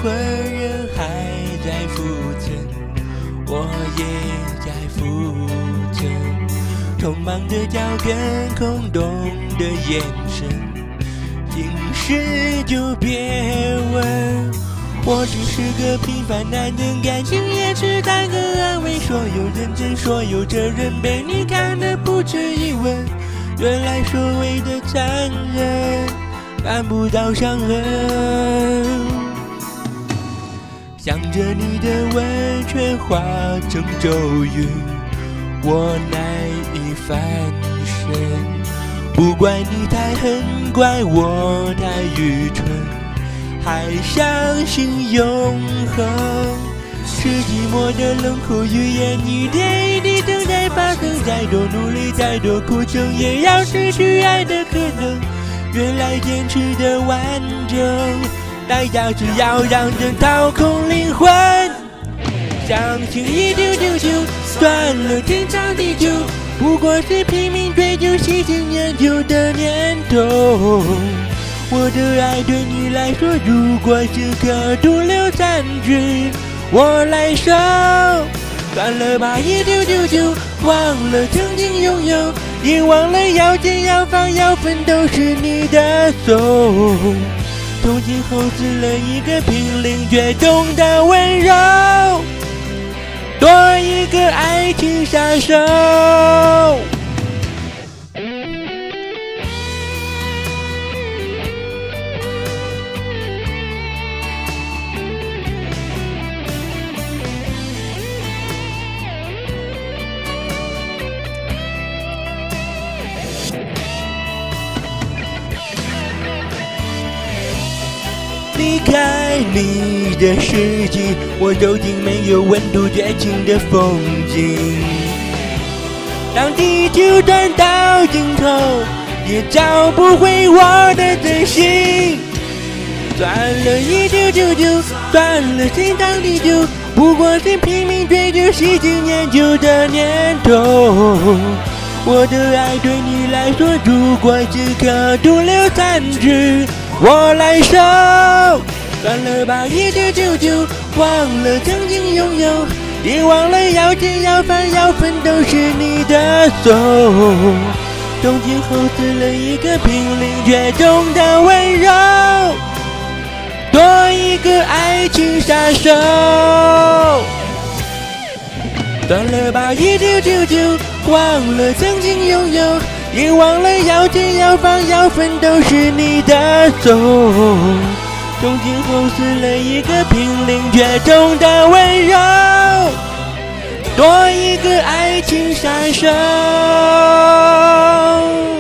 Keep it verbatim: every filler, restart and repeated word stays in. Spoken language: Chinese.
魂，人还在浮沉，我也在浮沉，匆忙的脚跟，空洞的眼神，心事就别问。我只是个平凡男人，感情也只当个安慰，所有认真，所有责任，被你看得不止一吻。原来所谓的残忍，看不到伤痕。想着你的吻，却化成咒语，我难以翻身。不怪你太狠，怪我太愚蠢，还相信永恒。是寂寞的冷酷语言，一点一滴正在发生。再多努力，再多苦撑，也要失去爱的可能。原来坚持的完整，代价是要让人掏空灵魂。相信一丢丢就断了天长地久，不过是拼命追求喜新厌旧的念头。我的爱对你来说，如果是颗毒瘤残局，我来收。断了吧，一丢丢就忘了曾经拥有，也忘了要见要放要分都是你的手。从今后失了一个濒临绝种的温柔，多一个爱情杀手。离开你的世界，我走进没有温度绝情的风景。当地球转到尽头，也找不回我的真心。断了一丢丢就断了天长地久，不过是拼命追求喜新厌旧的念头。我的爱对你来说，如果是颗毒瘤残局，我来收。断了吧，一丢丢就忘了曾经拥有，也忘了要见要放要分都是你的手。从今后失了一个濒临绝种的温柔，多一个爱情杀手。断了吧，一丢丢就忘了曾经拥有，也忘了要见要放要分都是你的手。从今后失了一个濒临绝种的温柔，多一个爱情杀手。